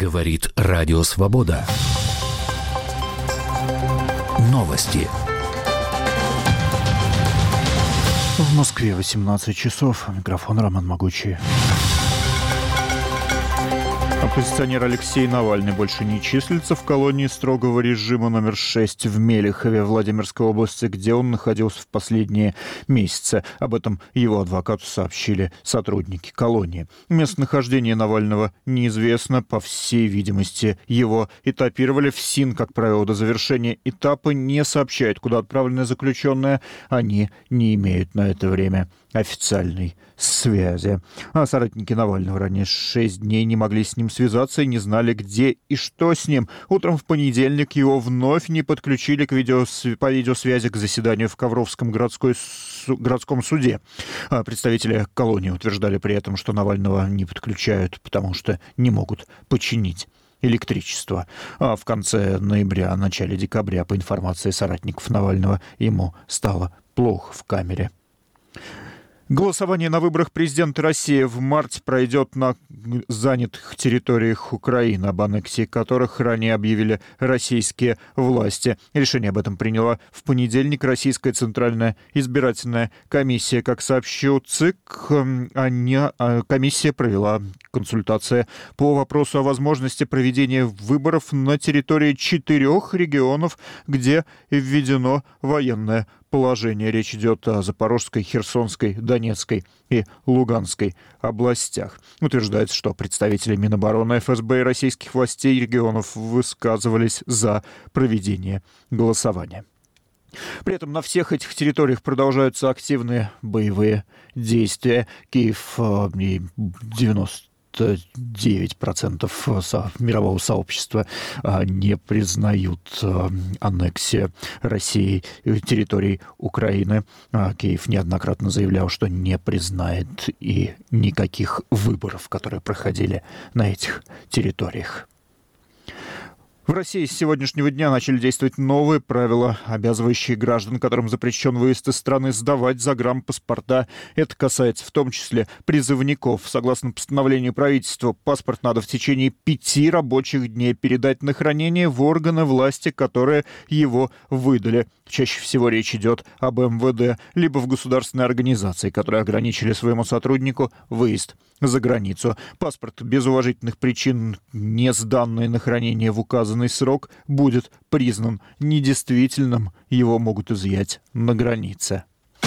Говорит Радио Свобода. Новости. В Москве 18 часов. Микрофон Роман Могучий. Оппозиционер Алексей Навальный больше не числится в колонии строгого режима номер 6 в Мелехове, Владимирской области, где он находился в последние месяцы. Об этом его адвокату сообщили сотрудники колонии. Местонахождение Навального неизвестно. По всей видимости, его этапировали в СИН, как правило, до завершения этапа не сообщают, куда отправлены заключенные. Они не имеют на это время официальной связи. А соратники Навального ранее 6 дней не могли с ним связаться и не знали, где и что с ним. Утром в понедельник его вновь не подключили по видеосвязи к заседанию в Ковровском городском суде. Представители колонии утверждали при этом, что Навального не подключают, потому что не могут починить электричество. А в конце ноября, начале декабря, по информации соратников Навального, ему стало плохо в камере. Голосование на выборах президента России в марте пройдет на занятых территориях Украины, об аннексии которых ранее объявили российские власти. Решение об этом приняла в понедельник Российская Центральная избирательная комиссия. Как сообщил ЦИК, комиссия провела консультации по вопросу о возможности проведения выборов на территории 4 регионов, где введено военное положение. Речь идет о Запорожской, Херсонской, Донецкой и Луганской областях. Утверждается, что представители Минобороны, ФСБ и российских властей регионов высказывались за проведение голосования. При этом на всех этих территориях продолжаются активные боевые действия. Киев и 99% мирового сообщества не признают аннексию России территорий Украины. Киев неоднократно заявлял, что не признает и никаких выборов, которые проходили на этих территориях. В России с сегодняшнего дня начали действовать новые правила, обязывающие граждан, которым запрещен выезд из страны, сдавать загранпаспорта. Это касается в том числе призывников. Согласно постановлению правительства, паспорт надо в течение 5 рабочих дней передать на хранение в органы власти, которые его выдали. Чаще всего речь идет об МВД, либо в государственной организации, которые ограничили своему сотруднику выезд за границу. Паспорт без уважительных причин, не сданный на хранение в указанный срок, будет признан недействительным. Его могут изъять на границе.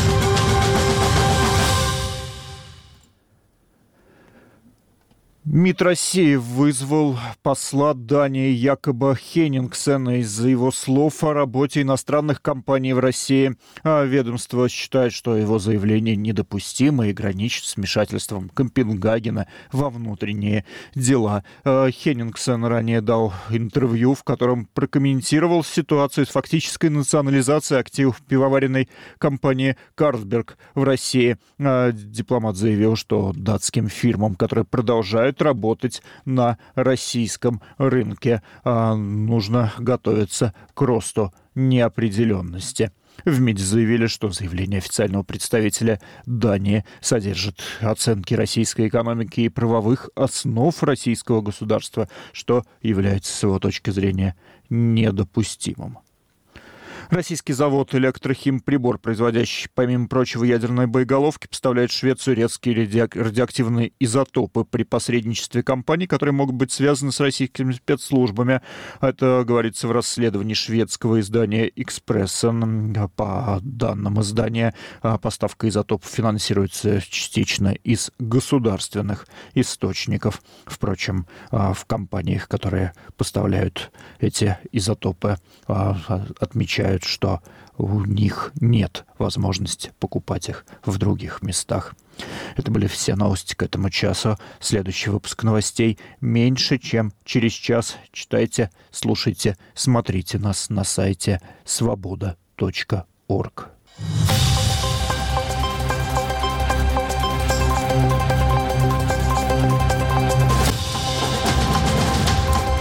МИД России вызвал посла Дании Якоба Хеннингсена из-за его слов о работе иностранных компаний в России. Ведомство считает, что его заявление недопустимо и граничит с вмешательством Копенгагена во внутренние дела. Хеннингсен ранее дал интервью, в котором прокомментировал ситуацию с фактической национализацией активов пивоваренной компании «Карлсберг» в России. Дипломат заявил, что датским фирмам, которые продолжают работать на российском рынке, нужно готовиться к росту неопределенности. В МИДе заявили, что заявление официального представителя Дании содержит оценки российской экономики и правовых основ российского государства, что является, с его точки зрения, недопустимым. Российский завод «Электрохимприбор», производящий, помимо прочего, ядерные боеголовки, поставляет в Швецию редкие радиоактивные изотопы при посредничестве компаний, которые могут быть связаны с российскими спецслужбами. Это говорится в расследовании шведского издания «Экспрессен». По данным издания, поставка изотопов финансируется частично из государственных источников. Впрочем, в компаниях, которые поставляют эти изотопы, отмечают, что у них нет возможности покупать их в других местах. Это были все новости к этому часу. Следующий выпуск новостей меньше, чем через час. Читайте, слушайте, смотрите нас на сайте svoboda.org.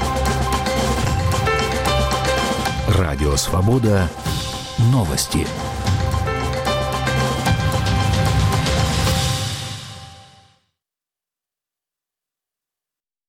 Радио Свобода. Новости.